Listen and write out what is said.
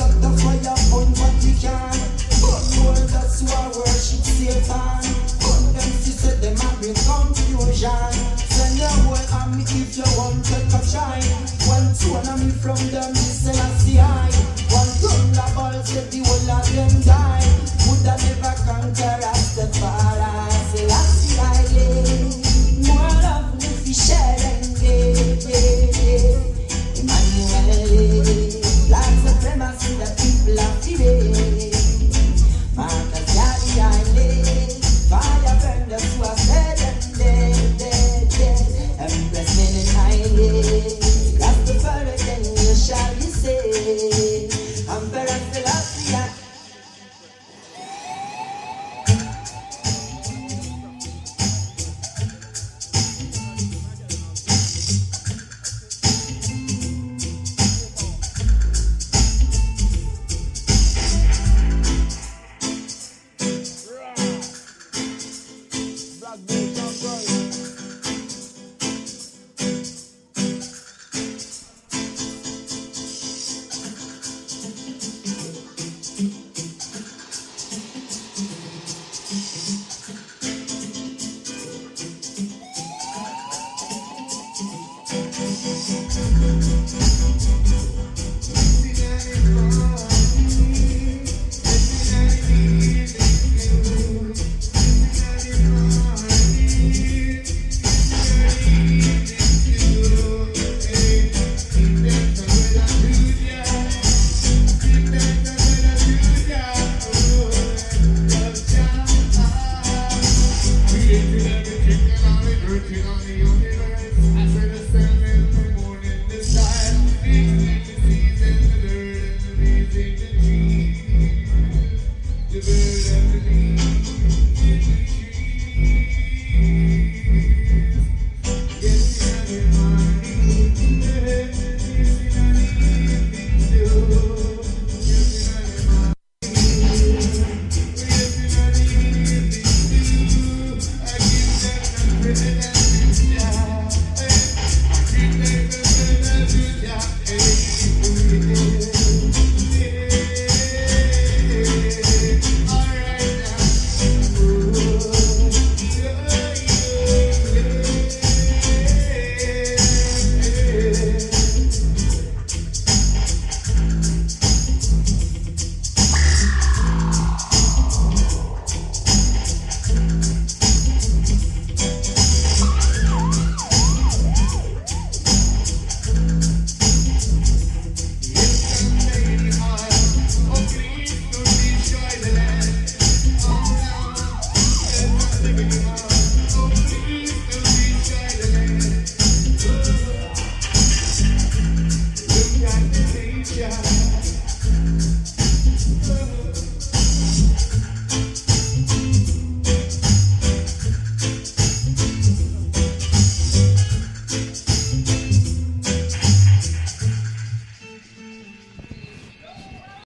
up the fire on Vatican. But world that's who I worship Satan. But them said them a bring confusion. Send your word on me if you want take a shine. One tone on me from them, this Selassie I. One thunderball said the whole of them die. Would I never conquer us the fire? Selassie I lay. More love if we share and give. Emmanuel, black supremacy, the people of today. Marcus Garvey, I lay. Fire burn the who are dead and dead. Empress men in highway. Grab the further, then you shall be saved. Emperor Selassie,